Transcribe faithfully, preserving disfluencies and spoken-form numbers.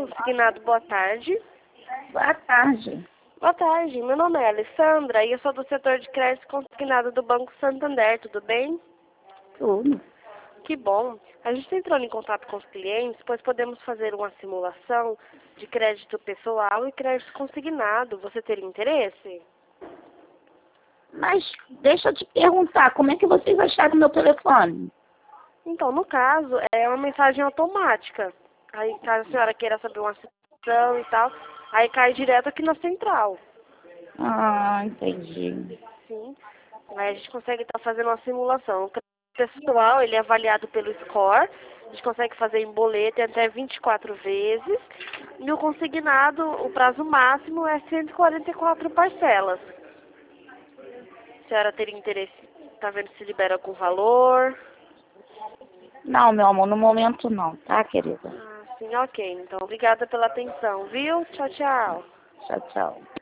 Consignado, boa tarde. Boa tarde. Boa tarde, meu nome é Alessandra e eu sou do setor de crédito consignado do Banco Santander, tudo bem? Tudo. Que bom. A gente está entrando em contato com os clientes, pois podemos fazer uma simulação de crédito pessoal e crédito consignado. Você teria interesse? Mas deixa eu te perguntar, como é que vocês acharam meu telefone? Então, no caso, é uma mensagem automática. Aí, caso a senhora queira saber uma situação e tal, aí cai direto aqui na central. Ah, entendi. Sim. Aí a gente consegue estar fazendo uma simulação. O crédito pessoal, ele é avaliado pelo score. A gente consegue fazer em boleto em até vinte e quatro vezes. E o consignado, o prazo máximo é cento e quarenta e quatro parcelas. A senhora teria interesse, tá vendo se libera algum valor? Não, meu amor, no momento não, tá, querida? Ah, sim, ok. Então, obrigada pela atenção, viu? Tchau, tchau. Tchau, tchau.